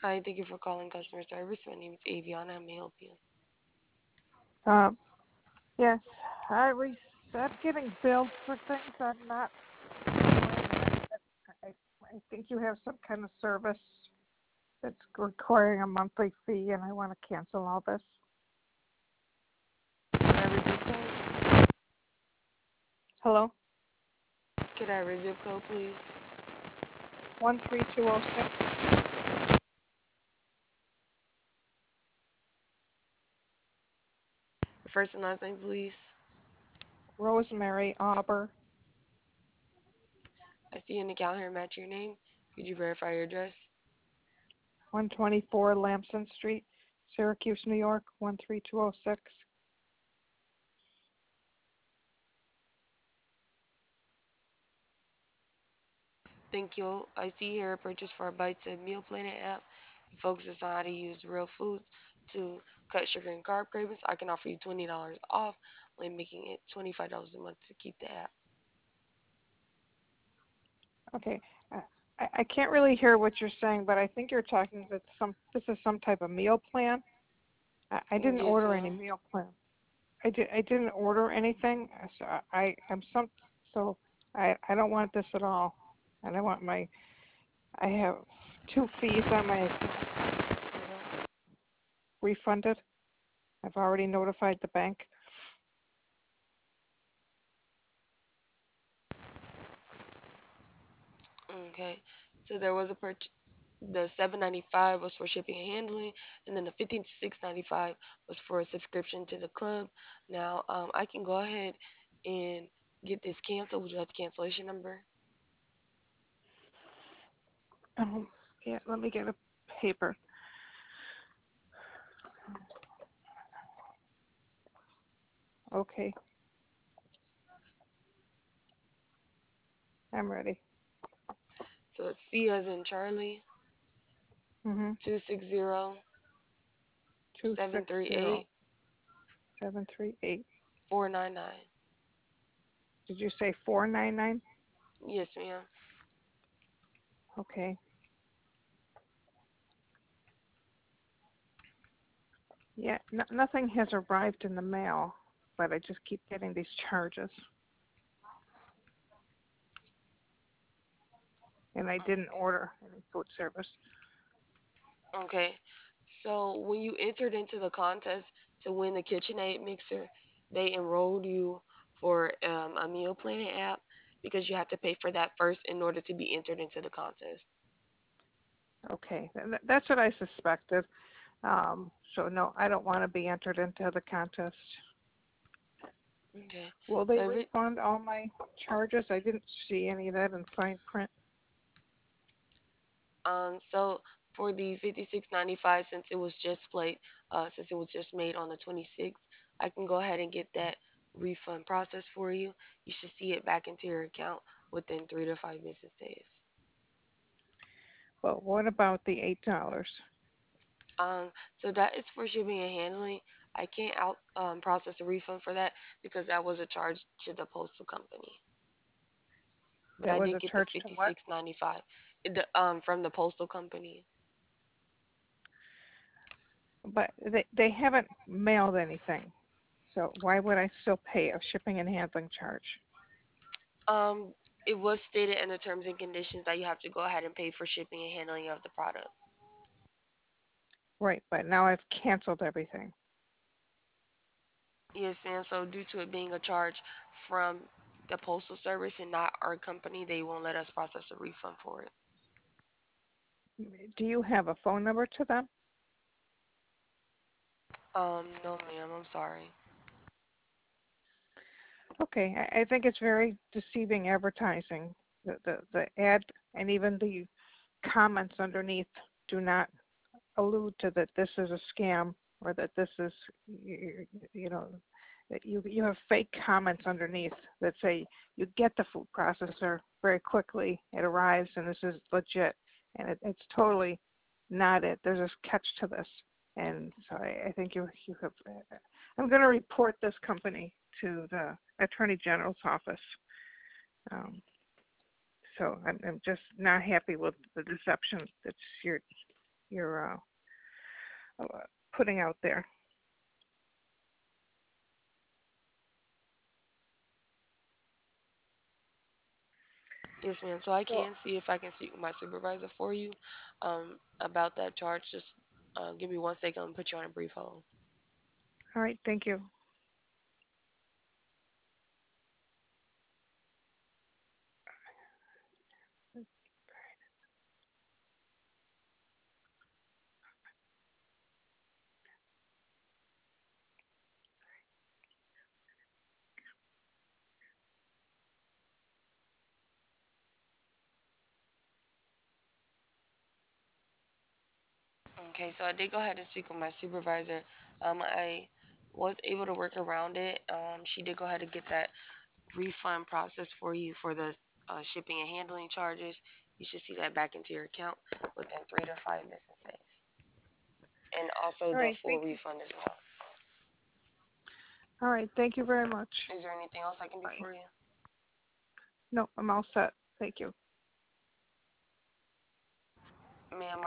Hi, thank you for calling customer service. My name is Aviana. How may I help you? Um, yes, I'm getting billed for things I'm not requiring. I think you have some kind of service that's requiring a monthly fee, and I want to cancel all this. Could I have your zip code? Hello, Could I have your zip code, please? 13206 Your first and last name, please. Rosemary Auber, I see an account here match your name. Could you verify your address? 124 Lamson Street, Syracuse, New York, 13206. Thank you. I see here a purchase for a Bites of Meal Planet app. It focuses on how to use real foods to cut sugar and carb cravings. I can offer you $20 off, only making it $25 a month to keep the app. Okay, I can't really hear what you're saying, but I think you're talking that this is some type of meal plan. I didn't Yes, order any ma'am. meal plan. I didn't order anything, so I'm some so I don't want this at all. And I have two fees on my account refunded. I've already notified the bank. Okay. So there was a purchase. The 7.95 was for shipping and handling, and then the 56.95 was for a subscription to the club. Now, I can go ahead and get this canceled. Would you like the cancellation number? Um, yeah, let me get a paper. Okay, I'm ready. So it's C as in Charlie, Mhm. 260 Two seven six three zero eight 738. 499. Did you say 499? Yes, ma'am. Okay. Yeah, nothing has arrived in the mail, but I just keep getting these charges, and I didn't order any food service. Okay. So when you entered into the contest to win the KitchenAid mixer, they enrolled you for a Meal Planet app because you have to pay for that first in order to be entered into the contest. Okay, that's what I suspected. So no, I don't want to be entered into the contest. Okay. Will So they refund all my charges? I didn't see any of that in fine print. so for the 56.95, since it was just made on the 26th, I can go ahead and get that refund process for you. You should see it back into your account within 3 to 5 business days. But what about the $8? So that is for shipping and handling. I can't out process a refund for that because that was a charge to the postal company. But That I was did a get the charge to what? 56.95 from the postal company. But they haven't mailed anything. So why would I still pay a shipping and handling charge? Um, it was stated in the terms and conditions that you have to go ahead and pay for shipping and handling of the product. Right, but now I've canceled everything. Yes, ma'am. So due to it being a charge from the postal service and not our company, they won't let us process a refund for it. Do you have a phone number to them? No, ma'am. I'm sorry. Okay, I think it's very deceiving advertising. The ad and even the comments underneath do not allude to that this is a scam or that this is, you know, that you have fake comments underneath that say you get the food processor very quickly, it arrives, and this is legit. And it's totally not it. There's a catch to this. And so I think you have, I'm going to report this company to the Attorney General's office. Um, so I'm just not happy with the deception that's here. you're putting out there. Yes, ma'am. So I So, can see if I can speak with my supervisor for you about that charge. Just give me 1 second and put you on a brief hold. all right, thank you. Okay, so I did go ahead and speak with my supervisor. I was able to work around it. She did go ahead and get that refund process for you for the shipping and handling charges. You should see that back into your account within 3 to 5 business days, and also All the right, full thank you. refund as well. All right, thank you very much. Is there anything else I can do Bye. for you, No, I'm all set. Thank you. ma'am?